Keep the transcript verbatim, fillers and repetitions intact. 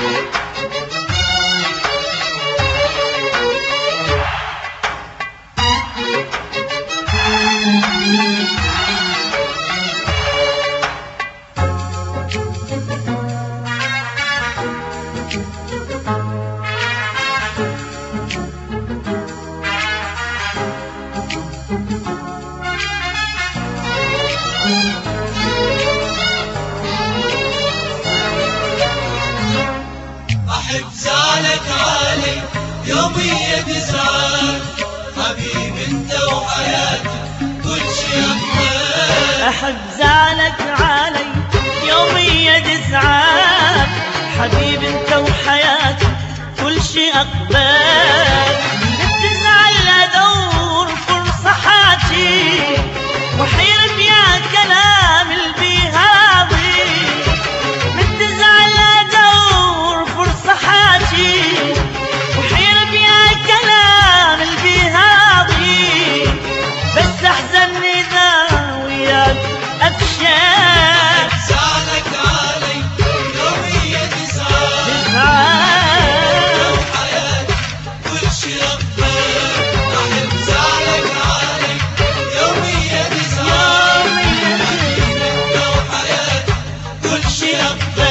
أحب زعلك علي يومية تزعل حبيب انت وحياتي كل شي أقبل. أحب زعلك علي يومية تزعل حبيب انت وحياتي كل شي أقبل. بتزعل أدور فرصة حاجي وحيرب يا كلام البيهاضي. بتزعل أدور فرصة حاجي وحيرب يا كلام البيهاضي. بس أحزن إذا وياك أبشر. زعلك علي يومية تزعل تزعل وحياتي كل شي أقبل. أحب زعلك علي يومية تزعل يومية حبيب انت وحياتي كل شي أقبل.